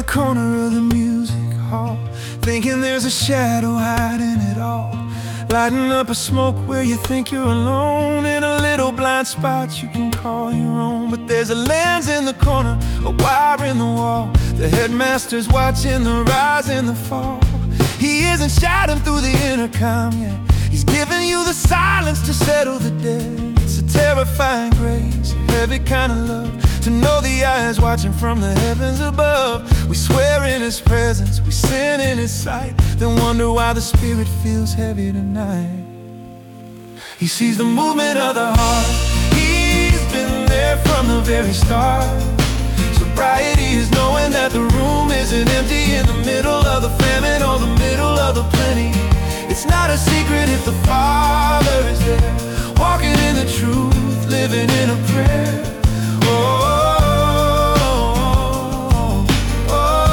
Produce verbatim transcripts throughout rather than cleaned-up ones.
corner of the music hall, thinking there's a shadow hiding it all, lighting up a smoke where you think you're alone, in a little blind spot you can call your own. But there's a lens in the corner, a wire in the wall, the headmaster's watching the rise and the fall. He isn't shouting through the intercom yet, he's giving you the silence to settle the debt. It's a terrifying grace, a heavy kind of love, to know the eyes watching from the heavens above. We swear in his presence, we sin in his sight, then wonder why the spirit feels heavy tonight. He sees the movement of the heart, he's been there from the very start. Sobriety is knowing that the room isn't empty in the middle of the famine or the middle of the plenty. It's not a secret if the Father is there, walking in the truth, living in a prayer. Oh, oh,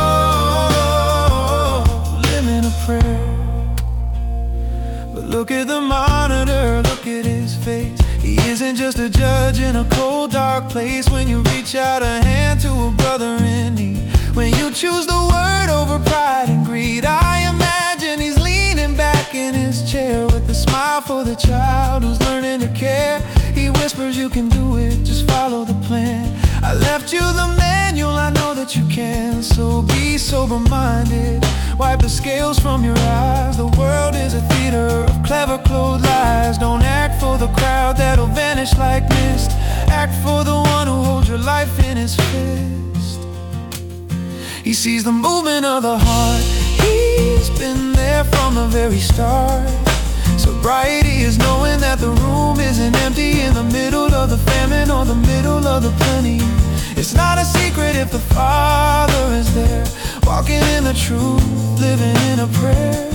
oh, oh, live in a prayer. But look at the monitor, look at his face. He isn't just a judge in a cold, dark place. When you reach out a hand to a brother in need, when you choose the word over pride and greed, I imagine he's leaning back in his chair with a smile for the child who's learning to care. He whispers, you can do it, just follow the plan. I left you the manual, I know that you can. So be sober-minded, wipe the scales from your eyes. The world is a theater of clever clothed lies. Don't act for the crowd that'll vanish like mist, act for the one who holds your life in his fist. He sees the movement of the heart, he's been there from the very start. Sobriety is knowing that the room isn't empty in the middle of the famine or the middle of the plenty. It's not a secret if the Father is there, walking in the truth, living in a prayer.